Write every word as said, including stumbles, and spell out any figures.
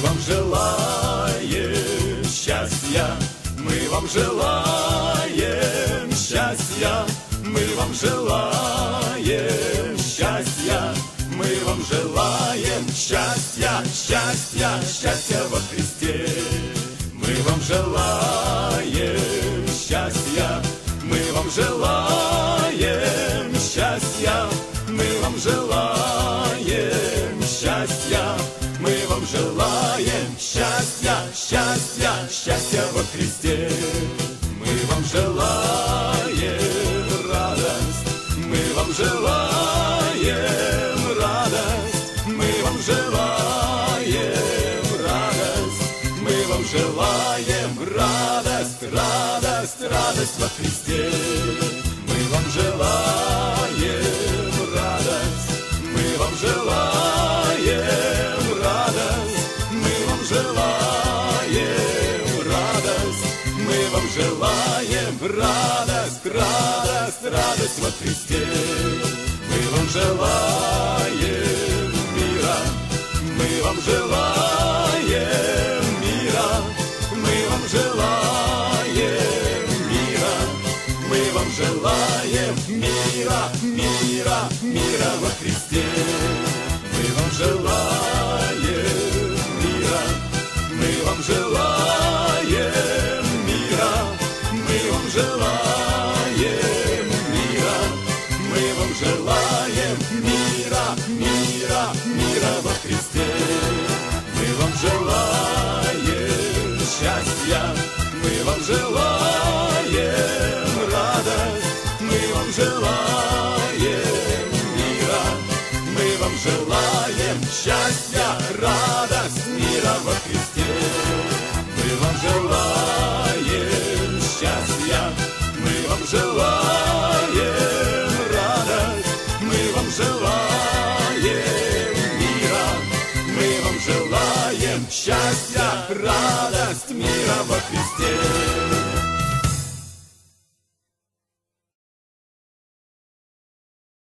вам желаем счастья, мы вам желаем счастья, мы вам желаем счастья, мы вам желаем счастья, счастья, счастья во Христе. Мы вам желаем счастья, мы вам желаем счастья, мы вам желаем счастья, мы вам желаем счастья, счастья, счастья во Христе. Мы вам желаем радость, мы вам желаем радость, мы вам желаем радость, мы вам желаем радость, радость, радость во Христе. Мы вам желаем радость, мы вам желаем радость, мы вам желаем радость, мы вам желаем радость, радость, радость во Христе. Мы вам желаем мира, мы вам желаем мира, мы вам желаем мира, мы вам желаем мира, мира, мира во Христе. Мы вам желаем мира, мы вам желаем мира, мы вам желаем мира, мы вам желаем мира, мира, мира во Христе. Мы вам желаем счастья, мы вам желаем радость, мы вам желаем мира, мы вам желаем счастья, радость, мира во Христе. Мы вам желаем счастья, мы вам желаем радость, мы вам желаем мира, мы вам желаем счастья, радость, мира во Христе.